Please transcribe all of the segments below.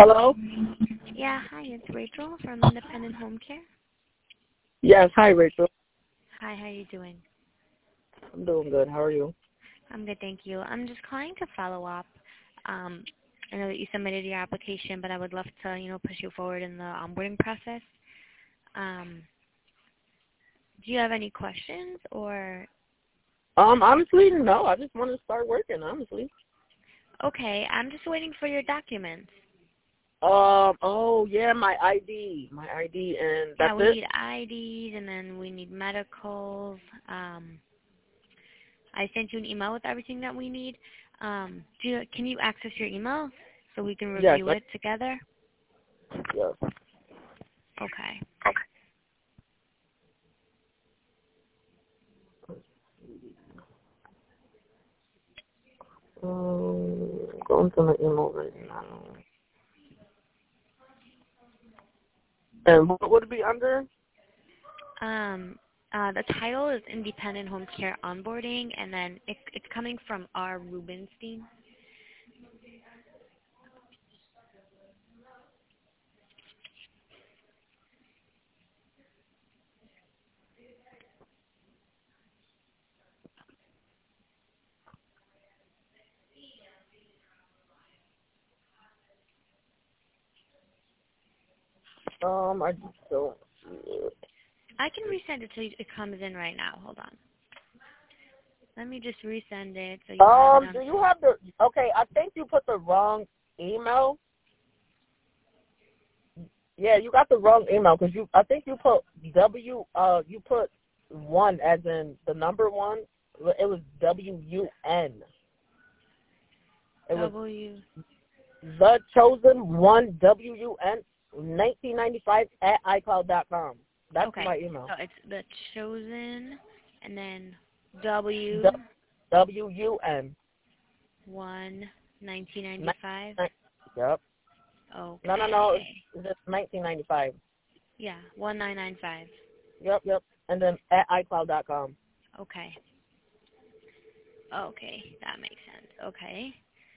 Hello? Yeah, hi, it's Rachel from Independent Home Care. Yes, hi, Rachel. Hi, how are you doing? I'm doing good. How are you? I'm good, thank you. I'm just calling to follow up. I know that you submitted your application, but I would love to, push you forward in the onboarding process. Um, do you have any questions or? Honestly, no. I just want to start working, honestly. Okay, I'm just waiting for your documents. Oh, yeah, my ID, and Yeah, that's we it? need IDs and then we need medicals. I sent you an email with everything that we need. Can you access your email so we can Yes, review it together? yes. Okay. Going to my email right now. And what would it be under? The title is Independent Home Care Onboarding, and then it's coming from R. Rubenstein. I just don't see it. I can resend it till it comes in right now. Hold on. Let me just resend it so you have it on. Do you have okay, I think you put the wrong email. Yeah, you got the wrong email because I think you put you put one as in the number one. It was WUN. It was W. the chosen one WUN 1995 at iCloud.com. That's Okay. my email. So it's the chosen, and then W. WUN. 1995. Yep. Okay. No. It's just 1995. Yeah, 1995. Yep. And then at iCloud.com. Okay. Okay, that makes sense. Okay.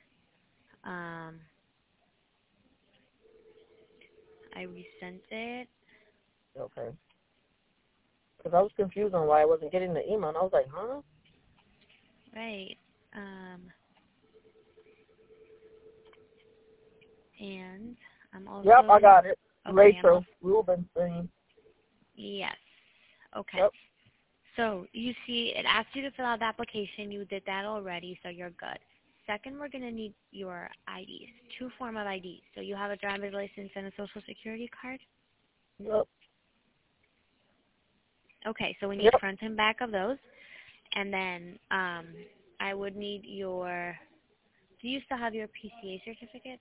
I resent it. Okay. Because I was confused on why I wasn't getting the email, and I was like, huh? Right. And I'm also. Yep, I got it. Okay. Rachel Rubenstein. Yes. Okay. Yep. So you see, it asked you to fill out the application. You did that already, so you're good. Second, we're going to need your IDs, two form of IDs. So you have a driver's license and a social security card? Yep. Okay, so we need Yep. front and back of those. And then I would need your, do you still have your PCA certificate?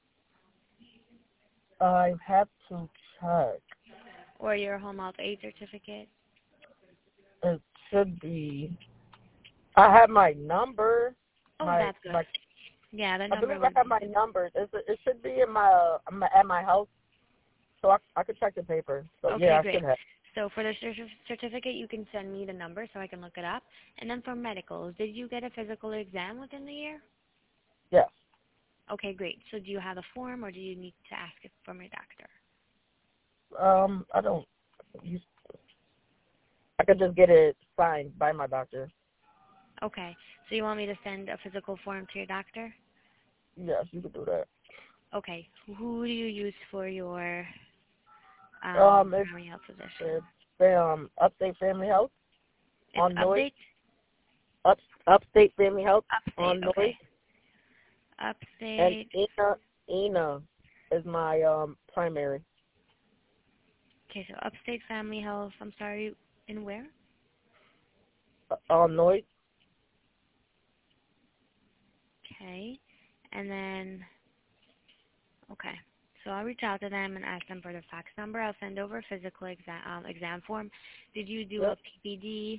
I have to check. Or your home health aid certificate? It should be. I have my number. Oh, that's good. Yeah, the I number believe I would have be. my numbers. It should be in at my house, so I could check the paper. So Okay, yeah, I great. should have. So for the certificate, you can send me the number so I can look it up. And then for medicals, did you get a physical exam within the year? Yes. Okay, great. So do you have a form or do you need to ask it from your doctor? I don't. I could just get it signed by my doctor. Okay. So you want me to send a physical form to your doctor? Yes, you could do that. Okay. Who do you use for your It's family health physician? Upstate Family Health It's on Noise. Update? Upstate Family Health Upstate, on okay. Noise. And Upstate. Ina is my primary. Okay, so Upstate Family Health, I'm sorry, in where? On Noise. Okay. And then, okay. So I'll reach out to them and ask them for the fax number. I'll send over a physical exam form. Did you do Yep. a PPD?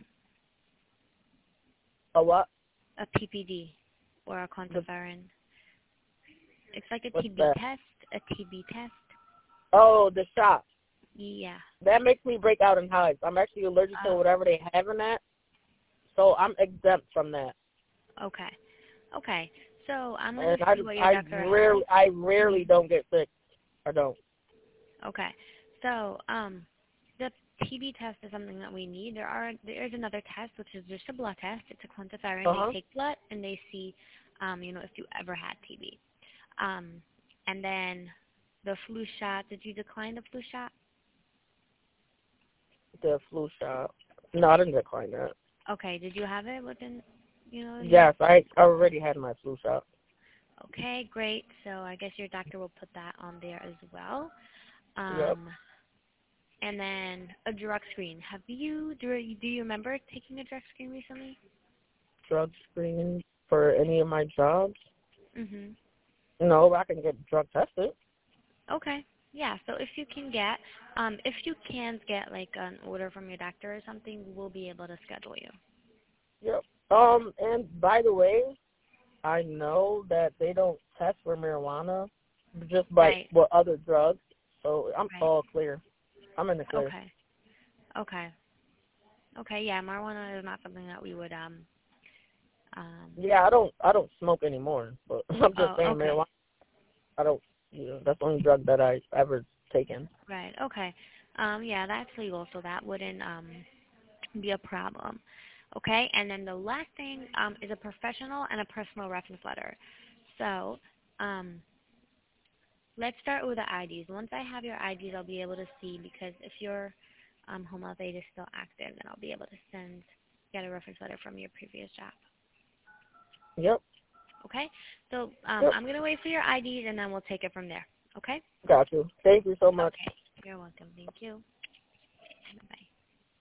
A what? A PPD or a quantiferin? It's like a What's TB that? test. A TB test. Oh, the shot. Yeah. That makes me break out in hives. I'm actually allergic to whatever they have in that, so I'm exempt from that. Okay. Okay. So I'm And gonna see what your doctor has. I rarely don't get sick. I don't. Okay. So, the TB test is something that we need. There is another test, which is just a blood test. It's a quantifier, and they take blood and they see, if you ever had TB. And then the flu shot. Did you decline the flu shot? The flu shot. No, I didn't decline that. Okay. Did you have it within, Yes, I already had my flu shot. Okay, great. So I guess your doctor will put that on there as well. Yep. And then a drug screen. Do you remember taking a drug screen recently? Drug screen for any of my jobs? Mhm. No, I can get drug tested. Okay. Yeah. So if you can get like an order from your doctor or something, we'll be able to schedule you. Yep. And by the way, I know that they don't test for marijuana, just by Right. other drugs. So I'm Right. all clear. I'm in the clear. Okay. Okay. Okay. Yeah. Marijuana is not something that we would Yeah, I don't smoke anymore, but I'm just saying Okay. marijuana. I don't. That's the only drug that I ever taken. Right. Okay. Yeah, that's legal, so that wouldn't be a problem. Okay. And then the last thing is a professional and a personal reference letter. So let's start with the IDs. Once I have your IDs, I'll be able to see, because if your home health aid is still active, then I'll be able to get a reference letter from your previous job. Yep. Okay? So Yep. I'm going to wait for your IDs, and then we'll take it from there. Okay? Got you. Thank you so much. Okay. You're welcome. Thank you. Bye-bye.